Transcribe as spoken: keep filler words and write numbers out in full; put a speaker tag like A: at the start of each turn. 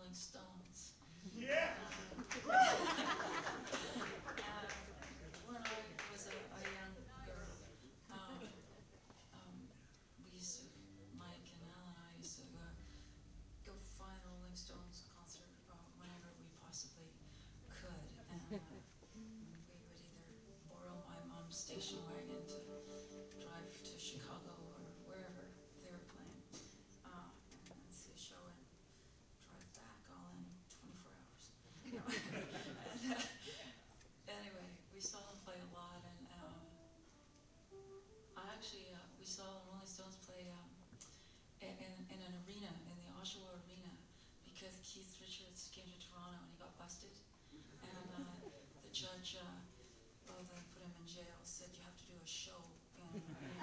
A: Rolling Stones.
B: Yeah.
A: Uh, uh, when I was a, a young girl, um, um, we used to, Mike and Alan and I used to uh, go find a Rolling Stones concert uh, whenever we possibly could. And uh, we would either borrow my mom's station wagon to drive to Chicago or wherever they were playing, uh, and see a show and drive back all in twenty-four hours. and, uh, anyway, we saw them play a lot, and um, I actually, uh, we saw the Rolling Stones play um, in, in an arena, in the Oshawa Arena, because Keith Richards came to Toronto and he got busted. And uh, the judge, uh, rather than put him in jail, said you have to do a show in, in